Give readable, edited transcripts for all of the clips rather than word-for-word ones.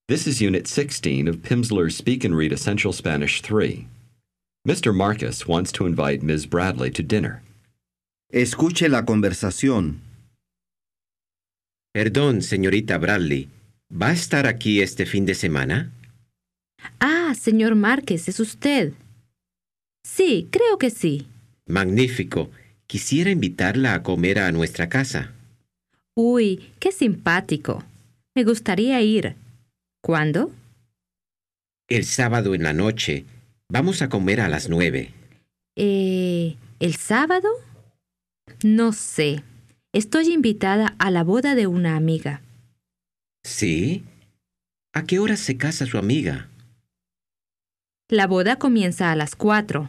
This is Unit 16 of Pimsleur's Speak and Read Essential Spanish 3. Mr. Marcus wants to invite Ms. Bradley to dinner. Escuche la conversación. Perdón, señorita Bradley. ¿Va a estar aquí este fin de semana? Ah, señor Márquez, ¿es usted? Sí, creo que sí. Magnífico. Quisiera invitarla a comer a nuestra casa. Uy, qué simpático. Me gustaría ir. ¿Cuándo? El sábado en la noche. Vamos a comer a las 9. ¿El sábado? No sé. Estoy invitada a la boda de una amiga. ¿Sí? ¿A qué hora se casa su amiga? La boda comienza a las 4.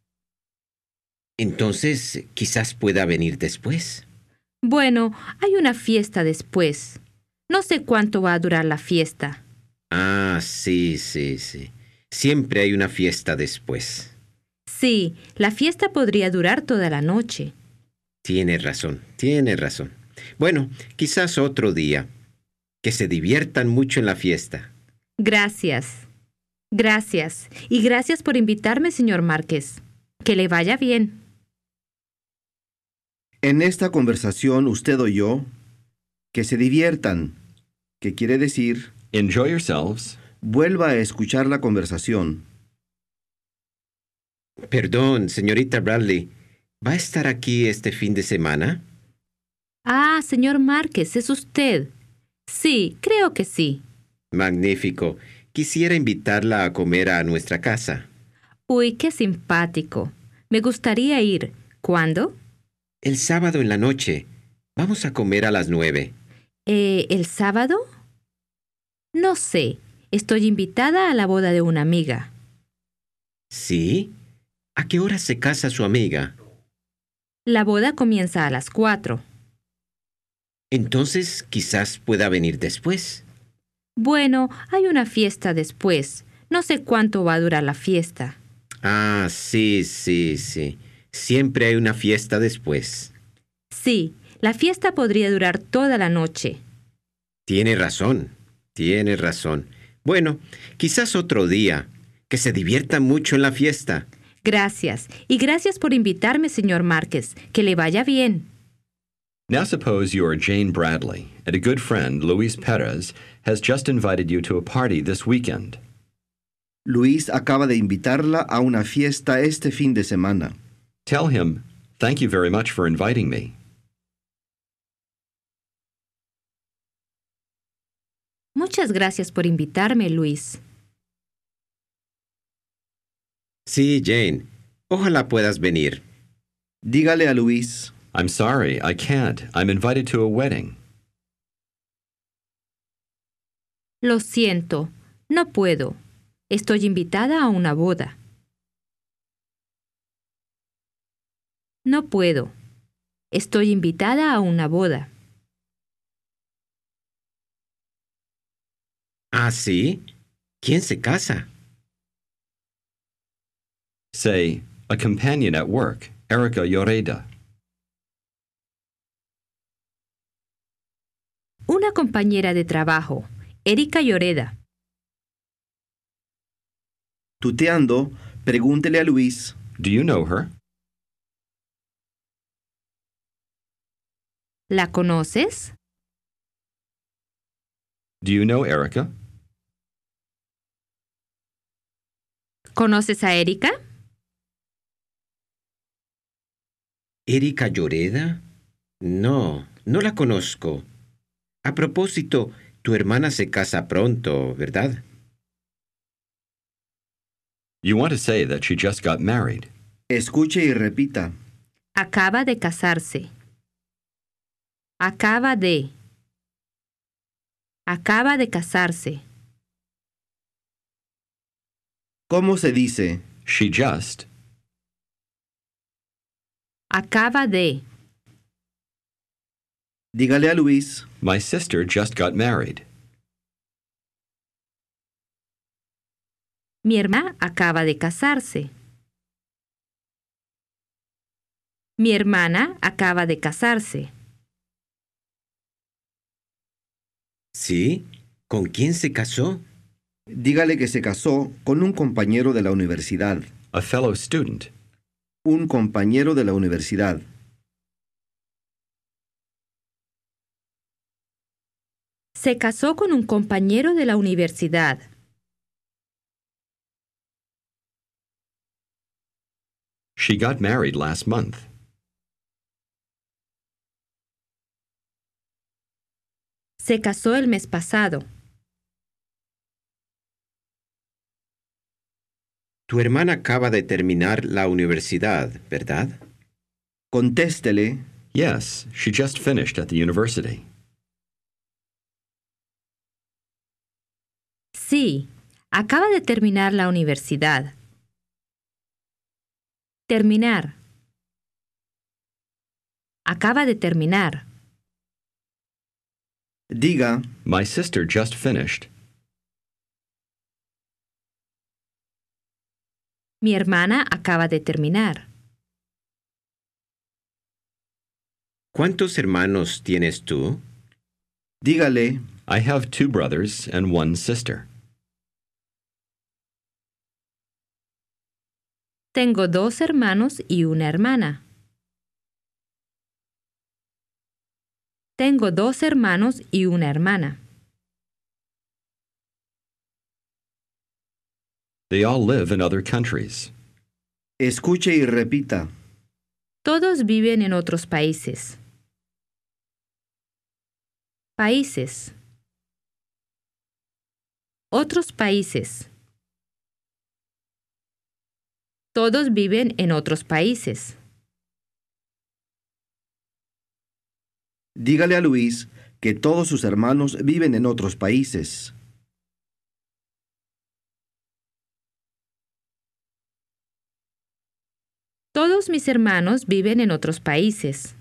Entonces, quizás pueda venir después. Bueno, hay una fiesta después. No sé cuánto va a durar la fiesta. Ah, sí. Siempre hay una fiesta después. Sí, la fiesta podría durar toda la noche. Tiene razón. Bueno, quizás otro día. Que se diviertan mucho en la fiesta. Gracias. Y gracias por invitarme, señor Márquez. Que le vaya bien. En esta conversación, usted oyó que se diviertan, que quiere decir, Enjoy yourselves. vuelva a escuchar la conversación. Perdón, señorita Bradley. ¿Va a estar aquí este fin de semana? Ah, señor Márquez, ¿es usted? Sí, creo que sí. Magnífico. Quisiera invitarla a comer a nuestra casa. Uy, qué simpático. Me gustaría ir. ¿Cuándo? El sábado en la noche. Vamos a comer a las 9. ¿El sábado? No sé. Estoy invitada a la boda de una amiga. ¿Sí? ¿A qué hora se casa su amiga? La boda comienza a las 4. Entonces, quizás pueda venir después. Bueno, hay una fiesta después. No sé cuánto va a durar la fiesta. Ah, sí. Siempre hay una fiesta después. Sí, la fiesta podría durar toda la noche. Tiene razón. Bueno, quizás otro día. Que se diviertan mucho en la fiesta. Gracias. Y gracias por invitarme, señor Márquez. Que le vaya bien. Now suppose you are Jane Bradley, and a good friend, Luis Perez, has just invited you to a party this weekend. Luis acaba de invitarla a una fiesta este fin de semana. Tell him, "Thank you very much for inviting me." Muchas gracias por invitarme, Luis. Sí, Jane. Ojalá puedas venir. Dígale a Luis, I'm sorry, I can't. I'm invited to a wedding. Lo siento, no puedo. Estoy invitada a una boda. No puedo. Estoy invitada a una boda. ¿Ah, sí? ¿Quién se casa? Say, a companion at work, Erica Lloreda. Una compañera de trabajo, Erika Lloreda. tuteando, pregúntele a Luis, Do you know her? ¿La conoces? Do you know Erica? ¿Conoces a Erika? ¿Erika Lloreda? No la conozco. A propósito, tu hermana se casa pronto, ¿verdad? You want to say that she just got married. escuche y repita. Acaba de casarse. Acaba de casarse. ¿Cómo se dice? She just. Acaba de. Dígale a Luis, My sister just got married. Mi hermana acaba de casarse. Mi hermana acaba de casarse. ¿Sí? ¿Con quién se casó? Dígale que se casó con un compañero de la universidad. A fellow student. Un compañero de la universidad. Se casó con un compañero de la universidad. She got married last month. Se casó el mes pasado. Tu hermana acaba de terminar la universidad, ¿verdad? Contéstele, Yes, she just finished at the university. Sí, acaba de terminar la universidad. Terminar. Acaba de terminar. diga, My sister just finished. Mi hermana acaba de terminar. ¿Cuántos hermanos tienes tú? dígale, I have 2 brothers and 1 sister. Tengo 2 hermanos y una hermana. Tengo 2 hermanos y una hermana. They all live in other countries. escuche y repita. Todos viven en otros países. Países. Otros países. Todos viven en otros países. Dígale a Luis que todos sus hermanos viven en otros países. Todos mis hermanos viven en otros países.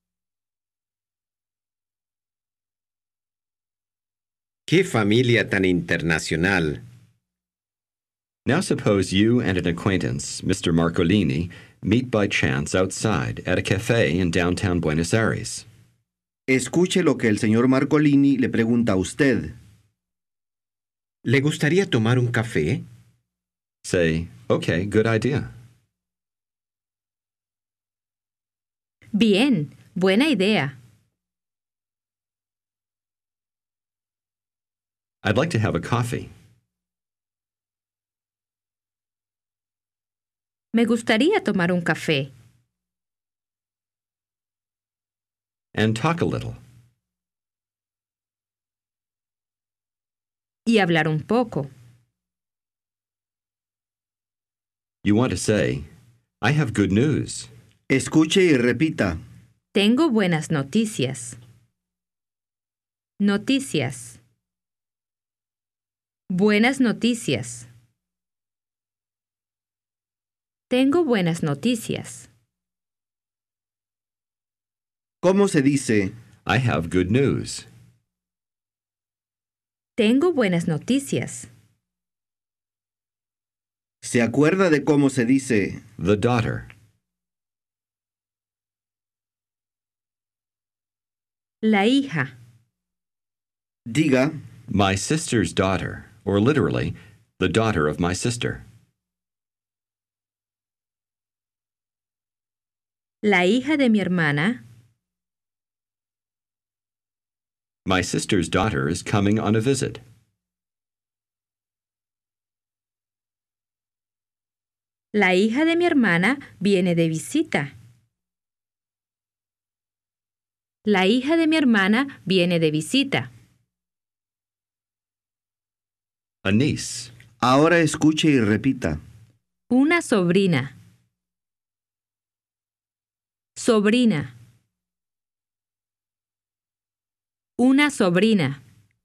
¡Qué familia tan internacional! Now suppose you and an acquaintance, Mr. Marcolini, meet by chance outside at a cafe in downtown Buenos Aires. Escuche lo que el señor Marcolini le pregunta a usted. ¿Le gustaría tomar un café? Say, okay, good idea. Bien, buena idea. I'd like to have a coffee. Me gustaría tomar un café. And talk a little. Y hablar un poco. You want to say, I have good news. Escuche y repita. Tengo buenas noticias. Noticias. Buenas noticias. Tengo buenas noticias. ¿Cómo se dice? I have good news. Tengo buenas noticias. ¿Se acuerda de cómo se dice? The daughter. La hija. Diga, My sister's daughter, or literally, the daughter of my sister. La hija de mi hermana. My sister's daughter is coming on a visit. La hija de mi hermana viene de visita. La hija de mi hermana viene de visita. A niece. ahora escuche y repita. Una sobrina. Sobrina. Una sobrina.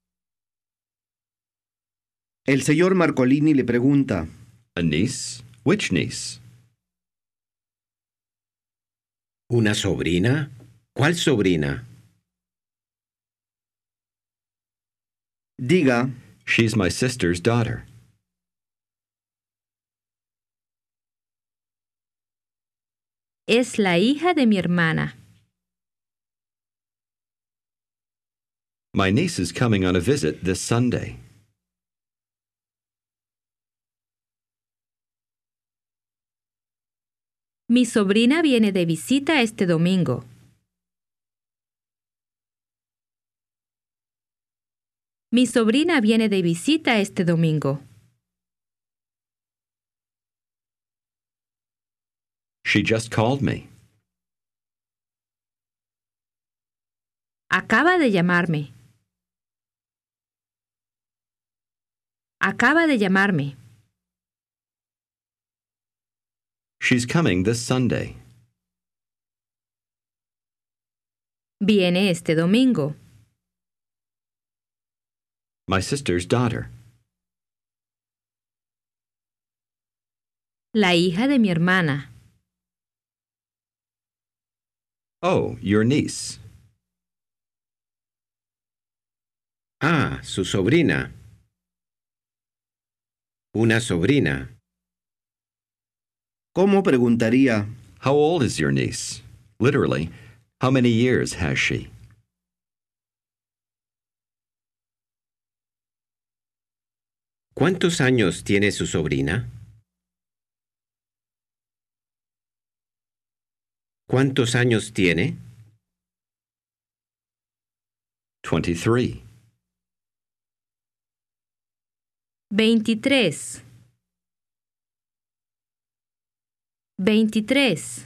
El señor Marcolini le pregunta. A niece? Which niece? ¿Una sobrina? ¿Cuál sobrina? Diga, She's my sister's daughter. Es la hija de mi hermana. My niece is coming on a visit this Sunday. Mi sobrina viene de visita este domingo. Mi sobrina viene de visita este domingo. She just called me. Acaba de llamarme. Acaba de llamarme. She's coming this Sunday. Viene este domingo. My sister's daughter. La hija de mi hermana. Oh, your niece. Ah, su sobrina. Una sobrina. ¿Cómo preguntaría? How old is your niece? Literally, how many years has she? ¿Cuántos años tiene su sobrina? ¿Cuántos años tiene? 23. 23. 23.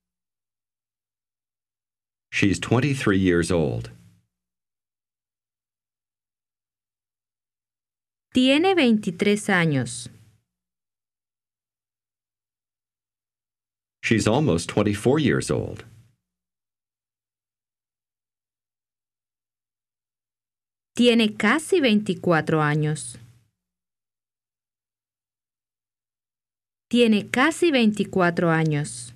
She's 23 years old. Tiene 23 años. She's almost 24 years old. Tiene casi 24 años. Tiene casi 24 años.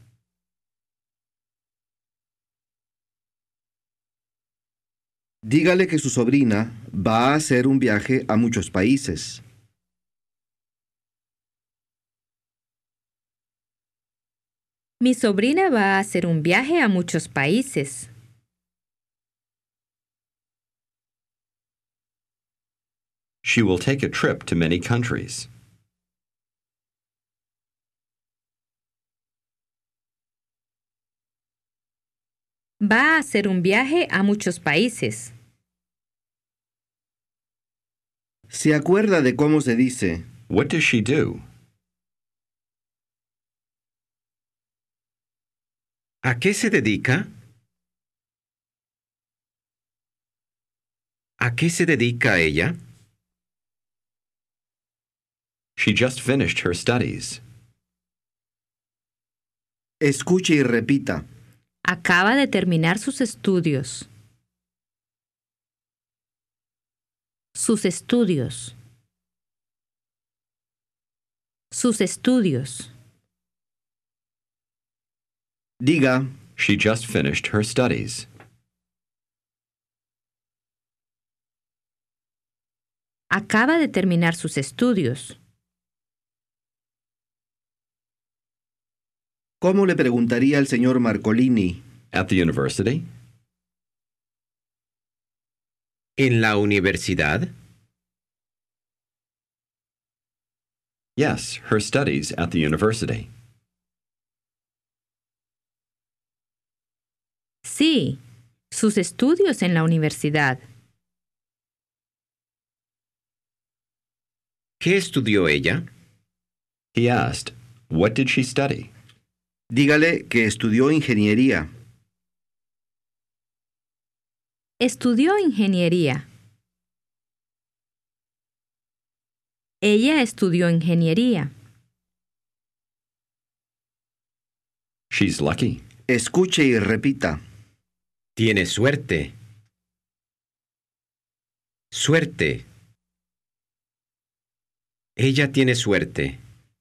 Dígale que su sobrina va a hacer un viaje a muchos países. Mi sobrina va a hacer un viaje a muchos países. She will take a trip to many countries. Va a hacer un viaje a muchos países. ¿Se acuerda de cómo se dice? What does she do? ¿A qué se dedica? ¿A qué se dedica ella? She just finished her studies. Escuche y repita. Acaba de terminar sus estudios. Sus estudios. Sus estudios. Diga, She just finished her studies. Acaba de terminar sus estudios. ¿cómo le preguntaría al señor Marcolini? At the university? ¿En la universidad? Yes, her studies at the university. Sí, sus estudios en la universidad. ¿Qué estudió ella? He asked, what did she study? Dígale que estudió ingeniería. Estudió ingeniería. Ella estudió ingeniería. She's lucky. Escuche y repita. Tiene suerte. Suerte. Ella tiene suerte.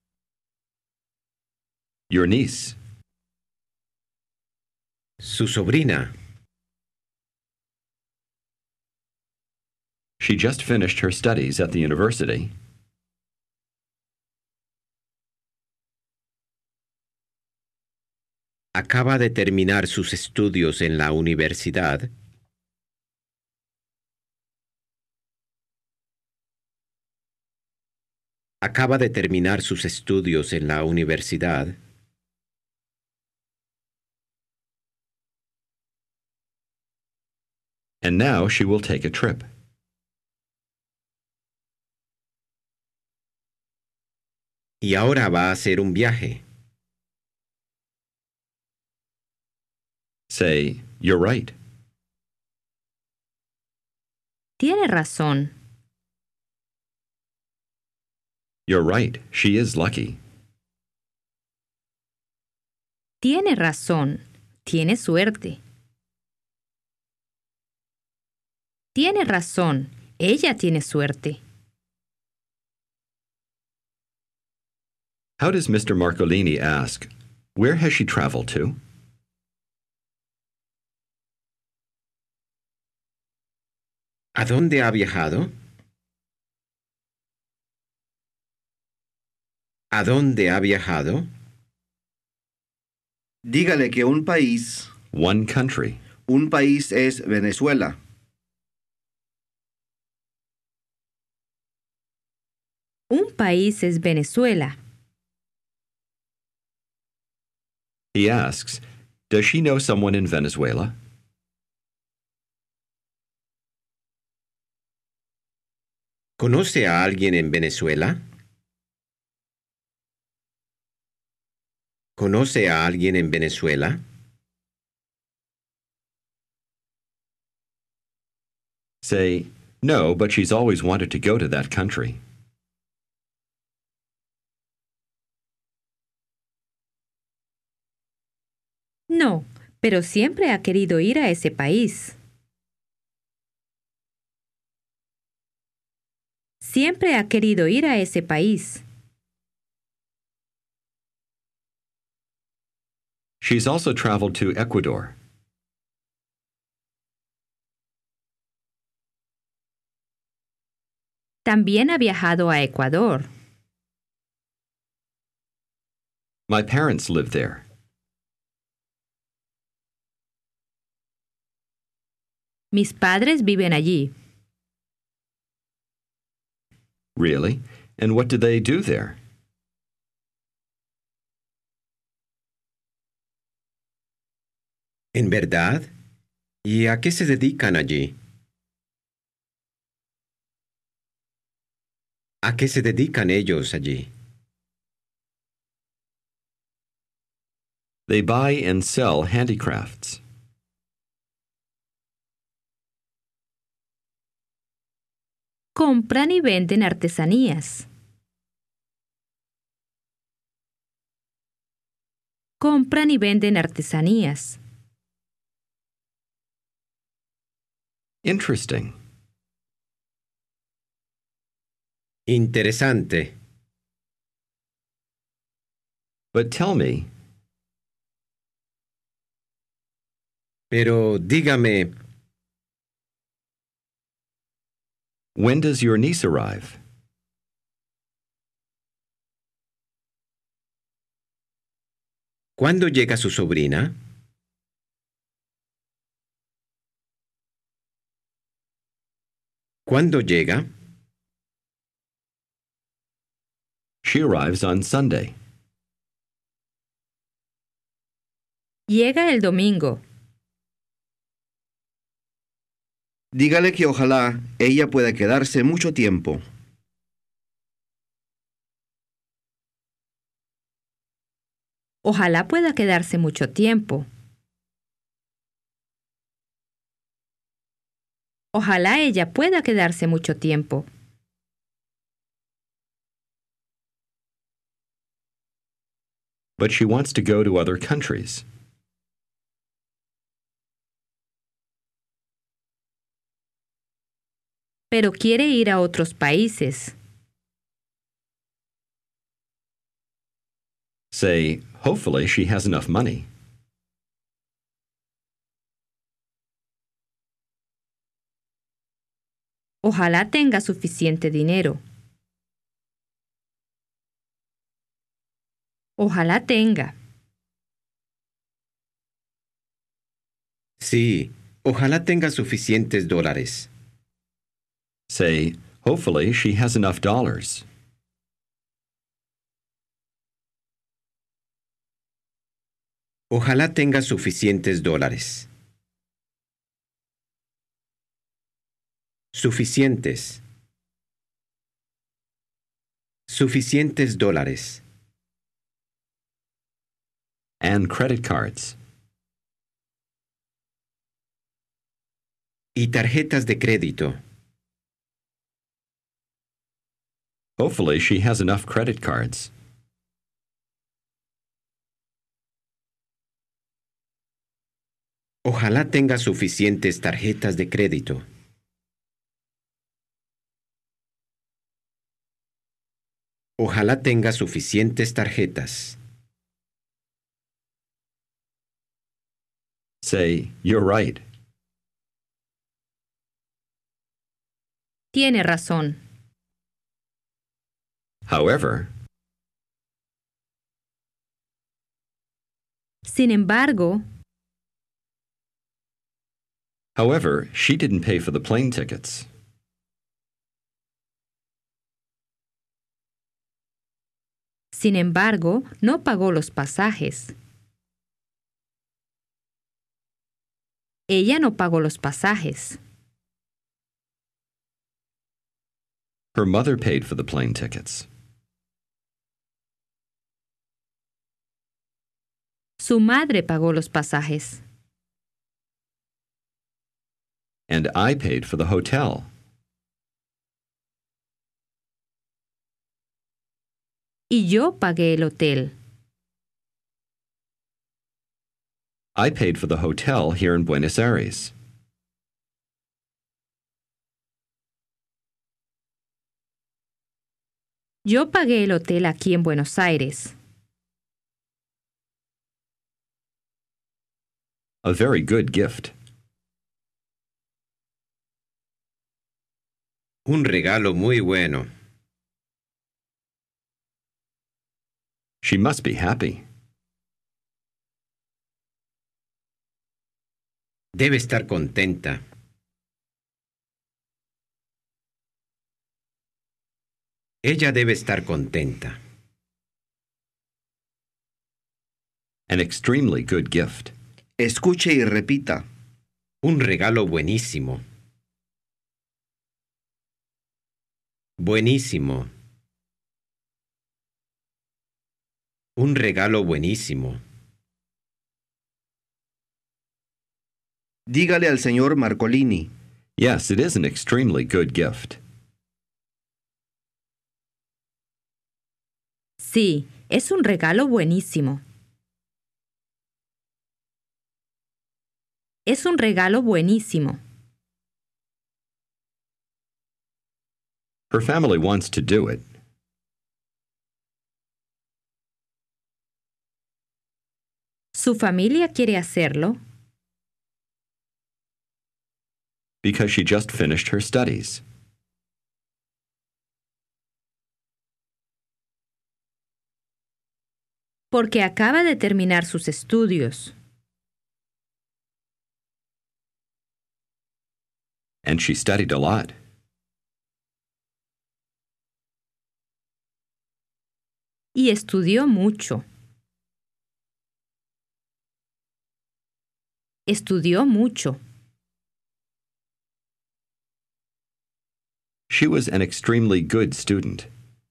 Your niece. Su sobrina. She just finished her studies at the university. Acaba de terminar sus estudios en la universidad. Acaba de terminar sus estudios en la universidad. And now she will take a trip. Y ahora va a hacer un viaje. Say, you're right. Tiene razón. You're right. She is lucky. Tiene razón. Tiene suerte. Tiene razón. Ella tiene suerte. How does Mr. Marcolini ask, where has she traveled to? ¿A dónde ha viajado? ¿A dónde ha viajado? Dígale que un país One country. Es Venezuela. Un país es Venezuela. He asks, does she know someone in Venezuela? ¿Conoce a alguien en Venezuela? ¿Conoce a alguien en Venezuela? Say, no, but she's always wanted to go to that country. No, pero siempre ha querido ir a ese país. Siempre ha querido ir a ese país. She's also traveled to Ecuador. También ha viajado a Ecuador. My parents live there. Mis padres viven allí. Really? And what do they do there? ¿En verdad? ¿Y a qué se dedican allí? ¿A qué se dedican ellos allí? They buy and sell handicrafts. Compran y venden artesanías. Compran y venden artesanías. Interesting. Interesante. But tell me, Pero dígame, when does your niece arrive? ¿cuándo llega su sobrina? ¿Cuándo llega? She arrives on Sunday. Llega el domingo. Dígale que ojalá ella pueda quedarse mucho tiempo. Ojalá pueda quedarse mucho tiempo. Ojalá ella pueda quedarse mucho tiempo. But she wants to go to other countries. Pero quiere ir a otros países. Say, hopefully she has enough money. Ojalá tenga suficiente dinero. Ojalá tenga. Sí, ojalá tenga suficientes dólares. Say, hopefully she has enough dollars. Ojalá tenga suficientes dólares. Suficientes. Suficientes dólares. And credit cards. Y tarjetas de crédito. Hopefully she has enough credit cards. Ojalá tenga suficientes tarjetas de crédito. Ojalá tenga suficientes tarjetas. Say, you're right. Tiene razón. However, Sin embargo, she didn't pay for the plane tickets. sin embargo, no pagó los pasajes. Ella no pagó los pasajes. Her mother paid for the plane tickets. Su madre pagó los pasajes. And I paid for the hotel. Y yo pagué el hotel. I paid for the hotel here in Buenos Aires. Yo pagué el hotel aquí en Buenos Aires. A very good gift. Un regalo muy bueno. She must be happy. Debe estar contenta. Ella debe estar contenta. An extremely good gift. Escuche y repita. Un regalo buenísimo. Buenísimo. Un regalo buenísimo. Dígale al señor Marcolini. Yes, it is an extremely good gift. Sí, es un regalo buenísimo. Es un regalo buenísimo. Her family wants to do it. ¿Su familia quiere hacerlo? Because she just finished her studies. Porque acaba de terminar sus estudios. And she studied a lot. Y estudió mucho. Estudió mucho. She was an extremely good student.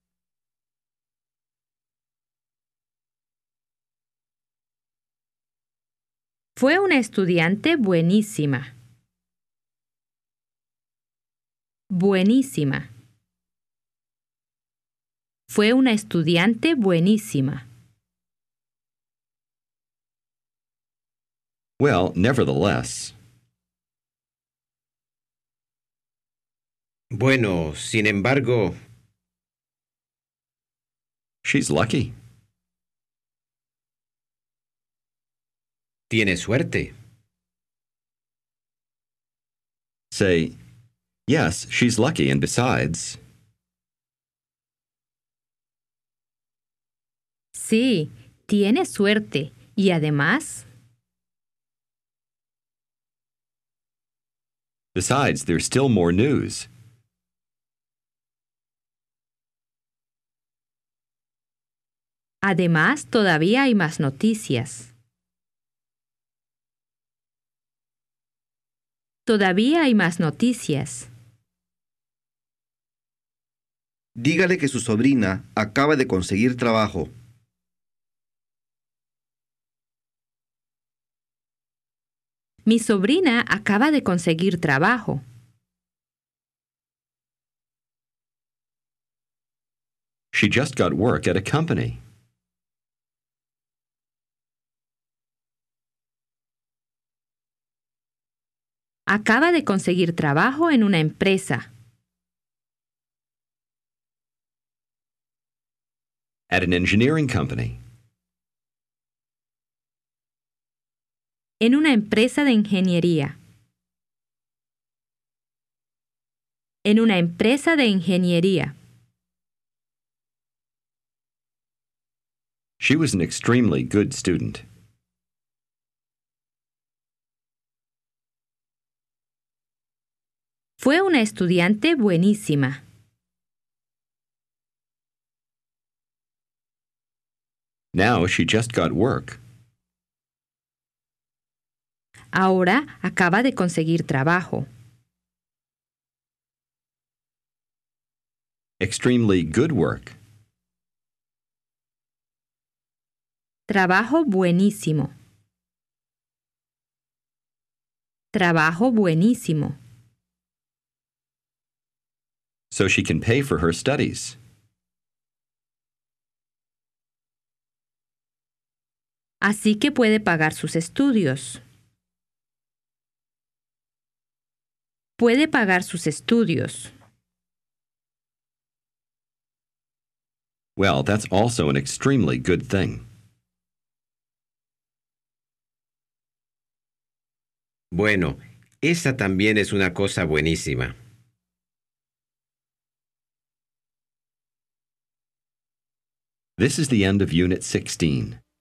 Fue una estudiante buenísima. Buenísima. Fue una estudiante buenísima. Well, nevertheless, Bueno, sin embargo, she's lucky. tiene suerte. Say, yes, she's lucky, and besides, Sí, tiene suerte. Y además, there's still more news. además todavía hay más noticias. Todavía hay más noticias. Dígale que su sobrina acaba de conseguir trabajo. Mi sobrina acaba de conseguir trabajo. She just got work at a company. Acaba de conseguir trabajo en una empresa. At an engineering company. En una empresa de ingeniería. En una empresa de ingeniería. She was an extremely good student. Fue una estudiante buenísima. Now she just got work. Ahora acaba de conseguir trabajo. Extremely good work. Trabajo buenísimo. Trabajo buenísimo. So she can pay for her studies. Así que puede pagar sus estudios. Puede pagar sus estudios. Well, that's also an extremely good thing. Bueno, esa también es una cosa buenísima. This is the end of Unit 16.